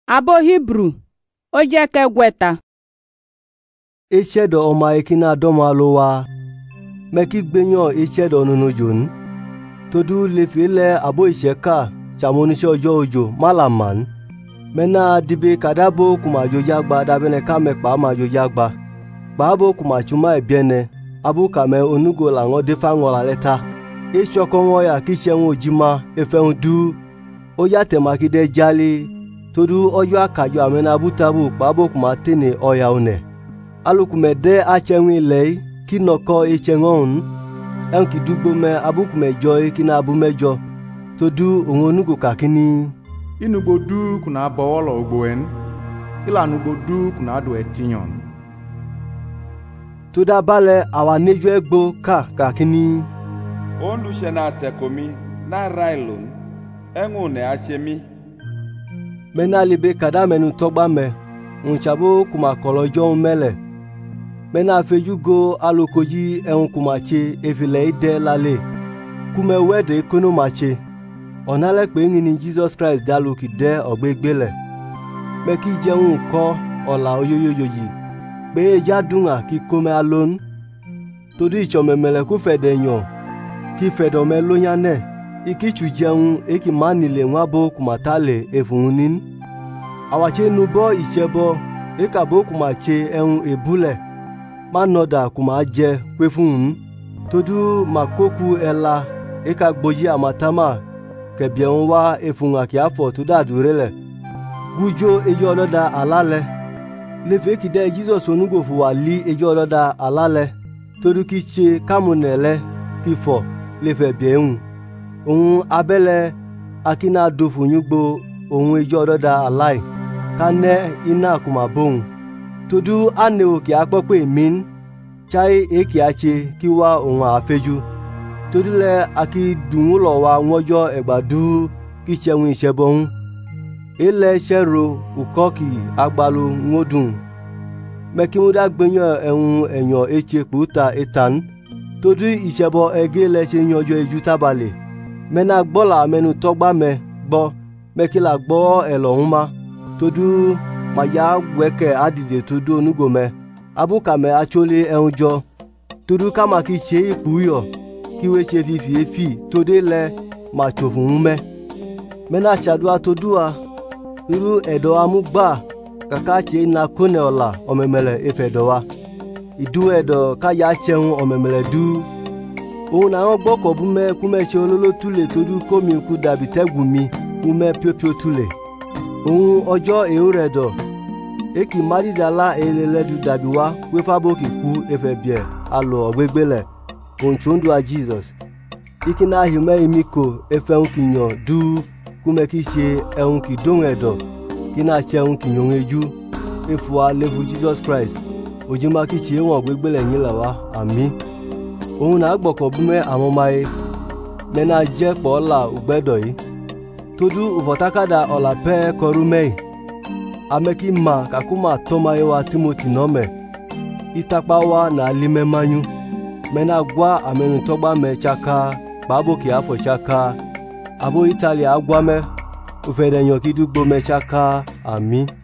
Abo Hebrew, ó jẹ́ kẹgbẹ̀ta. Echedo ọma ekina doma lowa. Meki gbenyo echedo nunu jon. Todu lefile abo isheka chamonisho ojo malaman. Mena dibe kadabo kumajo jagba dabene kame pa majo jagba. Babo kumachuma ebiene abu kame onugo lango defa ngola leta. Echoko ya kishen ojima efeun du. Oya temakide jali. Todu oyo akajo amena butabu babo kumatene oya one. Alukumede achenwi lei kinoko echengon. Enki dugbo me abukume joy kina abumejo. Todu ongonugo kakini. Inugbo du kuna bawolo ugboen. Ila nugbo du kuna adu etinyon. Toda bale awa nejo egbo kakini. Onlushe na tekomi na railon. Engune achemi. Mena libe kada menu togba me. Unchabo kuma kolojo mele. Mena fejugo alokoji ehun kumache evile ide lale. Kume wede kono mache. Onale pe ngini Jesus Christ daluki de ogbegbele. Meki jeun ko ola oyoyoyoyi. Be jadunga ki kome alone. Todu ichomemele ku fede nyon. Ki fedo me lonyane. Ikichu jeun eki manile nwabo kumatale efunin. Awache nubo ichebo ekabo kumache ehun ebule. Manoda kumaje kwefun. Todu makoku ela eka gboji amatama kebien wa efun akiafo toda durele. Gujo ejo oloda alale. Lefe kide Jesus onugo fu wali ejo oloda alale. Todu kiche kamunele kifo lefe bien. Ohun abele akina dofu nyugbo ohun ejo oloda alai. Kane ina kumabon. Todu ane oki akpope min. Chai eki ache kiwa ohun afeju. Todu le aki dungulo wa nwojo egbadu kichewun isebon. Ele shero ukoki agbalu ngodun. Mekimuda gbenyo ehun enyo eche puta etan. Todu isebo egele se nyojo eju tabale. Mena gbola menu togba me gbo. Mekila gbo elohunma. Todu maya weke adide todu onugome. Abukame achole ehunjo. Todu kama ki che ipuyo. Kiwe che fifi efi. Tode le machofun me. Mena chadua todua. Todu edo amugba. Kaka che na kone ola omemele efedowa. Idu edo kaya cheun omemele du. Ohun na won gboko bume kume se ololo tule todu komi ku dabi tegumi kume piopio tule. Ohun ojo euredo. Eki maridala eleledu dabiwa wefabo ki ku efebie alo ogbegbele. Onchundu a Jesus. Ikina hime imiko efeun kinyo du kume ki se ehun ki don edo. Kina cheun kinyo eju. Efuwa lefu Jesus Christ. Ojima ki se won ogbegbele nyilawa. Àmín. Ohun na gboko bume amomaye. Mena je po la ugbedo yi. Todu uvotakada ola pe korumei. Ameki ma kakuma toma ewa Timothy nome. Itakpa wa na alime manyu. Mena gwa amenu togba me chaka. Babo ki afo chaka. Abo Italia agwa me. Ufede nyoki dugbo me chaka. Àmín.